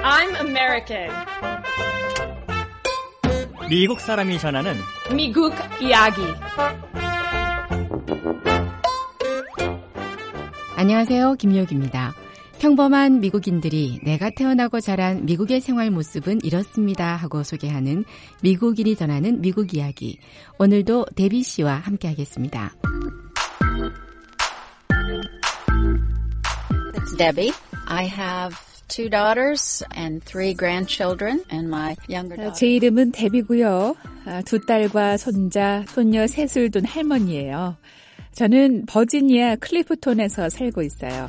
I'm American. 미국 사람이 전하는 미국 이야기. 안녕하세요. 김유옥입니다. 평범한 미국인들이 내가 태어나고 자란 미국의 생활 모습은 이렇습니다 하고 소개하는 미국인이 전하는 미국 이야기. 오늘도 데비 씨와 함께하겠습니다. It's Debbie. I have two daughters and three grandchildren, and my younger daughter. 제 이름은 데비고요. 두 딸과 손자, 손녀 셋을 둔 할머니예요. 저는 버지니아 클리프톤에서 살고 있어요.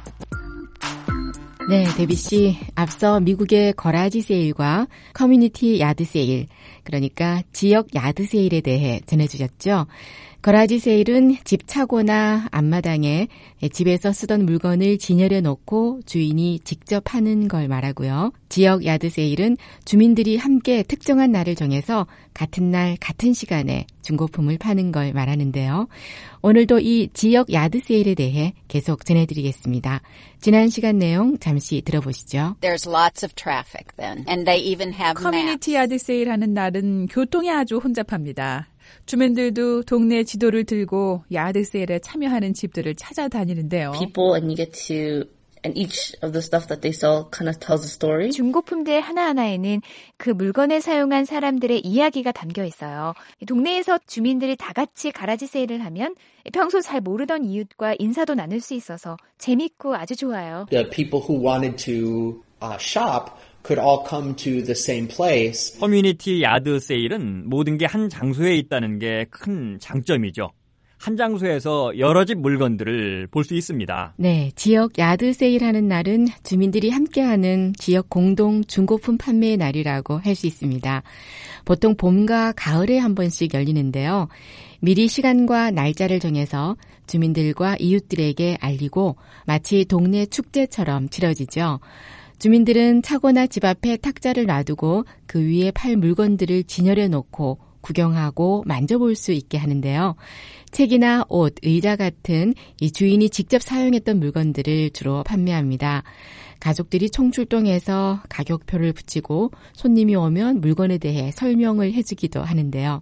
네, 데비 씨. 앞서 미국의 거라지 세일과 커뮤니티 야드 세일, 그러니까 지역 야드 세일에 대해 전해주셨죠. 거라지 세일은 집 차고나 앞마당에 집에서 쓰던 물건을 진열해 놓고 주인이 직접 파는 걸 말하고요. 지역 야드 세일은 주민들이 함께 특정한 날을 정해서 같은 날 같은 시간에 중고품을 파는 걸 말하는데요. 오늘도 이 지역 야드 세일에 대해 계속 전해드리겠습니다. 지난 시간 내용 잠시 들어보시죠. There's lots of traffic then, and they even have 커뮤니티 maps. 야드 세일 하는 날은 교통이 아주 혼잡합니다. 주민들도 동네 지도를 들고 야드 세일에 참여하는 집들을 찾아다니는데요. people and you get to and each of the stuff that they sell kind of tells a story. 중고품들 하나하나에는 그 물건을 사용한 사람들의 이야기가 담겨 있어요. 동네에서 주민들이 다 같이 가라지 세일을 하면 평소 잘 모르던 이웃과 인사도 나눌 수 있어서 재밌고 아주 좋아요. The people who wanted to shop could all come to the same place. 커뮤니티 야드 세일은 모든 게 한 장소에 있다는 게 큰 장점이죠. 한 장소에서 여러 집 물건들을 볼 수 있습니다. 네, 지역 야드 세일하는 날은 주민들이 함께하는 지역 공동 중고품 판매의 날이라고 할 수 있습니다. 보통 봄과 가을에 한 번씩 열리는데요. 미리 시간과 날짜를 정해서 주민들과 이웃들에게 알리고 마치 동네 축제처럼 치러지죠. 주민들은 차고나 집 앞에 탁자를 놔두고 그 위에 팔 물건들을 진열해 놓고 구경하고 만져볼 수 있게 하는데요. 책이나 옷, 의자 같은 이 주인이 직접 사용했던 물건들을 주로 판매합니다. 가족들이 총출동해서 가격표를 붙이고 손님이 오면 물건에 대해 설명을 해주기도 하는데요.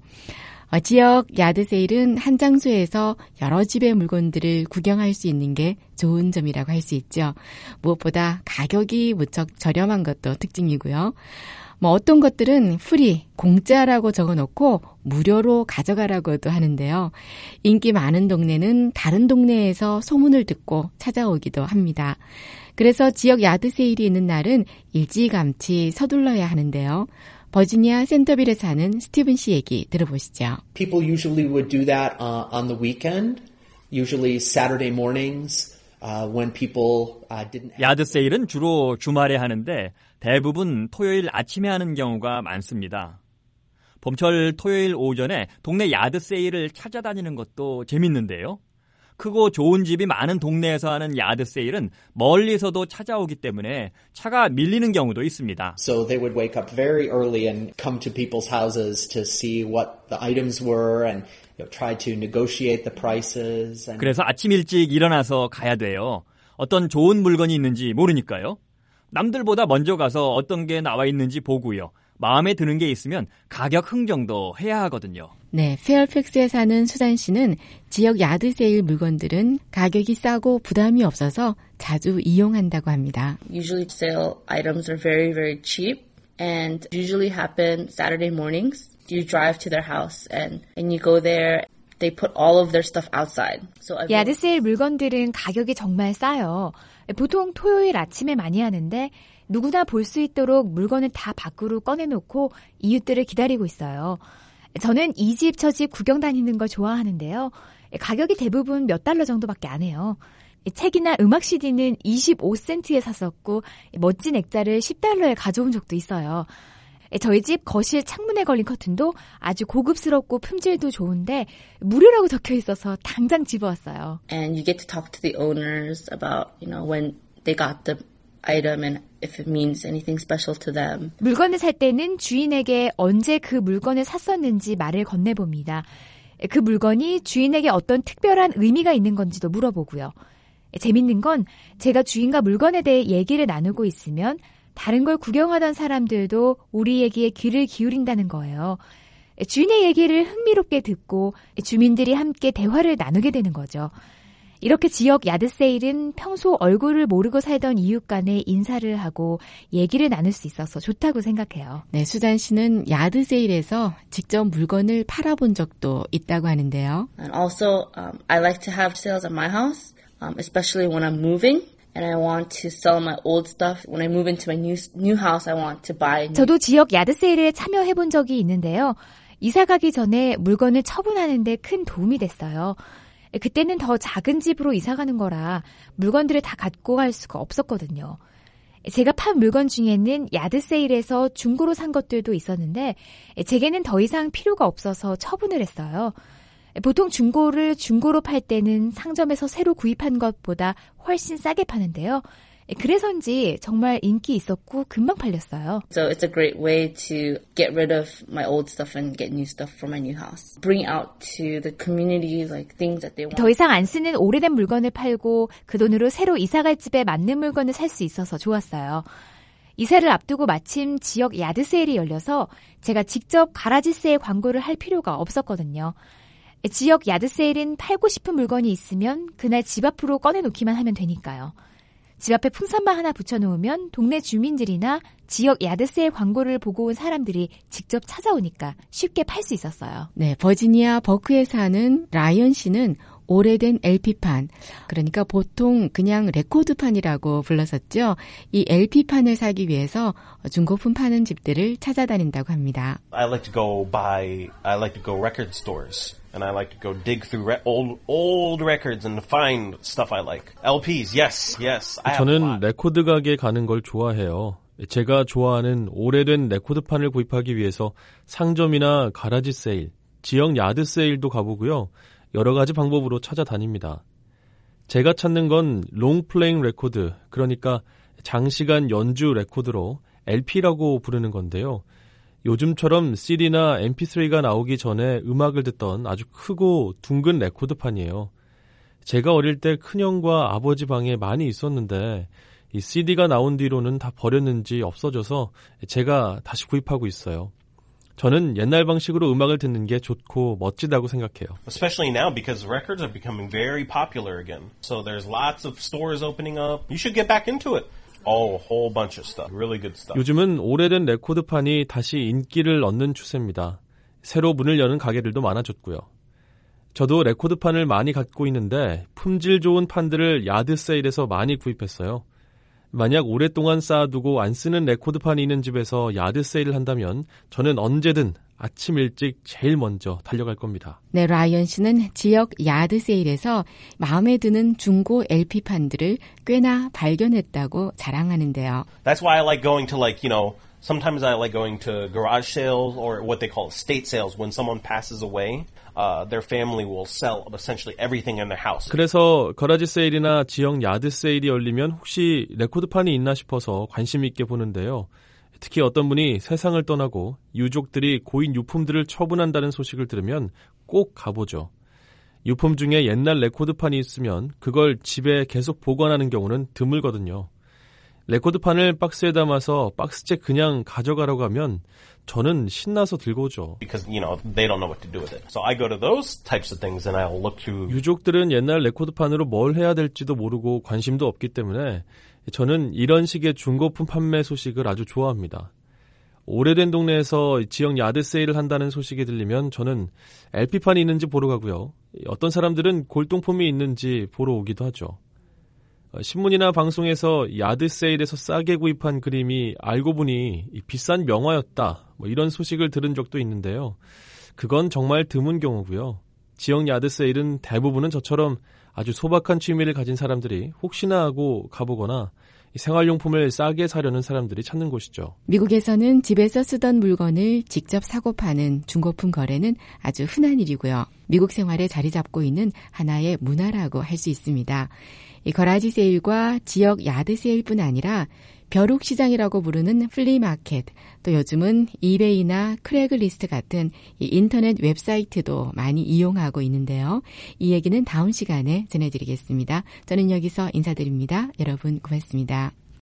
지역 야드 세일은 한 장소에서 여러 집의 물건들을 구경할 수 있는 게 좋은 점이라고 할 수 있죠. 무엇보다 가격이 무척 저렴한 것도 특징이고요. 어떤 것들은 프리, 공짜라고 적어놓고 무료로 가져가라고도 하는데요. 인기 많은 동네는 다른 동네에서 소문을 듣고 찾아오기도 합니다. 그래서 지역 야드 세일이 있는 날은 일찌감치 서둘러야 하는데요. 버지니아 센터빌에 사는 스티븐 씨 얘기 들어보시죠. People usually would do that on the weekend, usually Saturday mornings when people didn't have... 야드 세일은 주로 주말에 하는데 대부분 토요일 아침에 하는 경우가 많습니다. 봄철 토요일 오전에 동네 야드 세일을 찾아다니는 것도 재밌는데요. 크고 좋은 집이 많은 동네에서 하는 야드 세일은 멀리서도 찾아오기 때문에 차가 밀리는 경우도 있습니다. So they would wake up very early and come to people's houses to see what the items were and try to negotiate the prices. And... 그래서 아침 일찍 일어나서 가야 돼요. 어떤 좋은 물건이 있는지 모르니까요. 남들보다 먼저 가서 어떤 게 나와 있는지 보고요. 마음에 드는 게 있으면 가격 흥정도 해야 하거든요. 네, 페어팩스에 사는 수잔 씨는 지역 야드 세일 물건들은 가격이 싸고 부담이 없어서 자주 이용한다고 합니다. Usually sale items are very, very cheap and usually happen Saturday mornings. You drive to their house and you go there. They put all of their stuff outside. So 야드 세일 물건들은 가격이 정말 싸요. 보통 토요일 아침에 많이 하는데 누구나 볼 수 있도록 물건을 다 밖으로 꺼내놓고 이웃들을 기다리고 있어요. 저는 이 집 저 집 구경 다니는 걸 좋아하는데요. 가격이 대부분 몇 달러 정도밖에 안 해요. 책이나 음악 CD는 25센트에 샀었고 멋진 액자를 10달러에 가져온 적도 있어요. 저희 집 거실 창문에 걸린 커튼도 아주 고급스럽고 품질도 좋은데 무료라고 적혀 있어서 당장 집어왔어요. And you get to talk to the owners about, when they got the item and if it means anything special to them. 물건을 살 때는 주인에게 언제 그 물건을 샀었는지 말을 건네봅니다. 그 물건이 주인에게 어떤 특별한 의미가 있는 건지도 물어보고요. 재밌는 건 제가 주인과 물건에 대해 얘기를 나누고 있으면 다른 걸 구경하던 사람들도 우리 얘기에 귀를 기울인다는 거예요. 주인의 얘기를 흥미롭게 듣고 주민들이 함께 대화를 나누게 되는 거죠. 이렇게 지역 야드세일은 평소 얼굴을 모르고 살던 이웃 간에 인사를 하고 얘기를 나눌 수 있어서 좋다고 생각해요. 네, 수잔 씨는 야드세일에서 직접 물건을 팔아본 적도 있다고 하는데요. And also, I like to have sales at my house, especially when I'm moving. And I want to sell my old stuff. When I move into my new house, I want to buy new. 저도 지역 야드세일에 참여해본 적이 있는데요. 이사 가기 전에 물건을 처분하는 데 큰 도움이 됐어요. 그때는 더 작은 집으로 이사 가는 거라 물건들을 다 갖고 갈 수가 없었거든요. 제가 판 물건 중에는 야드세일에서 중고로 산 것들도 있었는데 제게는 더 이상 필요가 없어서 처분을 했어요. 보통 중고를 중고로 팔 때는 상점에서 새로 구입한 것보다 훨씬 싸게 파는데요. 그래서인지 정말 인기 있었고 금방 팔렸어요. So it's a great way to get rid of my old stuff and get new stuff for my new house. Bring out to the community like things that they want. 더 이상 안 쓰는 오래된 물건을 팔고 그 돈으로 새로 이사갈 집에 맞는 물건을 살 수 있어서 좋았어요. 이사를 앞두고 마침 지역 야드세일이 열려서 제가 직접 가라지 세일 광고를 할 필요가 없었거든요. 지역 야드세일은 팔고 싶은 물건이 있으면 그날 집 앞으로 꺼내놓기만 하면 되니까요. 집 앞에 풍선만 하나 붙여놓으면 동네 주민들이나 지역 야드세일 광고를 보고 온 사람들이 직접 찾아오니까 쉽게 팔 수 있었어요. 네, 버지니아 버크에 사는 라이언 씨는 오래된 LP판, 그러니까 보통 그냥 레코드판이라고 불렀었죠. 이 LP판을 사기 위해서 중고품 파는 집들을 찾아다닌다고 합니다. I like to go record stores. And I like to go dig through old records and find stuff I like. LPs, yes. 저는 레코드 가게에 가는 걸 좋아해요. 제가 좋아하는 오래된 레코드판을 구입하기 위해서 상점이나 가라지 세일, 지역 야드 세일도 가보고요. 여러 가지 방법으로 찾아다닙니다. 제가 찾는 건 롱플레잉 레코드, 그러니까 장시간 연주 레코드로 LP라고 부르는 건데요. 요즘처럼 CD나 MP3가 나오기 전에 음악을 듣던 아주 크고 둥근 레코드판이에요. 제가 어릴 때 큰형과 아버지 방에 많이 있었는데 이 CD가 나온 뒤로는 다 버렸는지 없어져서 제가 다시 구입하고 있어요. 저는 옛날 방식으로 음악을 듣는 게 좋고 멋지다고 생각해요. Especially now because records are becoming very popular again. So there's lots of stores opening up. You should get back into it. Oh, a whole bunch of stuff. Really good stuff. 요즘은 오래된 레코드판이 다시 인기를 얻는 추세입니다. 새로 문을 여는 가게들도 많아졌고요. 저도 레코드판을 많이 갖고 있는데 품질 좋은 판들을 야드 세일에서 많이 구입했어요. 만약 오랫동안 쌓아두고 안 쓰는 레코드판이 있는 집에서 야드 세일을 한다면 저는 언제든 아침 일찍 제일 먼저 달려갈 겁니다. 네, 라이언 씨는 지역 야드 세일에서 마음에 드는 중고 LP판들을 꽤나 발견했다고 자랑하는데요. That's why I like going to sometimes I like going to garage sales or what they call estate sales. When someone passes away, their family will sell essentially everything in their house. 그래서 거라지 세일이나 지역 야드 세일이 열리면 혹시 레코드판이 있나 싶어서 관심 있게 보는데요. 특히 어떤 분이 세상을 떠나고 유족들이 고인 유품들을 처분한다는 소식을 들으면 꼭 가보죠. 유품 중에 옛날 레코드판이 있으면 그걸 집에 계속 보관하는 경우는 드물거든요. 레코드판을 박스에 담아서 박스째 그냥 가져가라고 하면 저는 신나서 들고 오죠. Because, they don't know what to do with it. So I go to those types of things and I'll look through. 유족들은 옛날 레코드판으로 뭘 해야 될지도 모르고 관심도 없기 때문에 저는 이런 식의 중고품 판매 소식을 아주 좋아합니다. 오래된 동네에서 지역 야드 세일을 한다는 소식이 들리면 저는 LP판이 있는지 보러 가고요. 어떤 사람들은 골동품이 있는지 보러 오기도 하죠. 신문이나 방송에서 야드 세일에서 싸게 구입한 그림이 알고 보니 비싼 명화였다. 이런 소식을 들은 적도 있는데요. 그건 정말 드문 경우고요. 지역 야드 세일은 대부분은 저처럼 아주 소박한 취미를 가진 사람들이 혹시나 하고 가보거나 생활용품을 싸게 사려는 사람들이 찾는 곳이죠. 미국에서는 집에서 쓰던 물건을 직접 사고 파는 중고품 거래는 아주 흔한 일이고요. 미국 생활에 자리 잡고 있는 하나의 문화라고 할 수 있습니다. 이 거라지 세일과 지역 야드 세일뿐 아니라 벼룩시장이라고 부르는 플리마켓, 또 요즘은 이베이나 크래글리스트 같은 이 인터넷 웹사이트도 많이 이용하고 있는데요. 이 얘기는 다음 시간에 전해드리겠습니다. 저는 여기서 인사드립니다. 여러분 고맙습니다.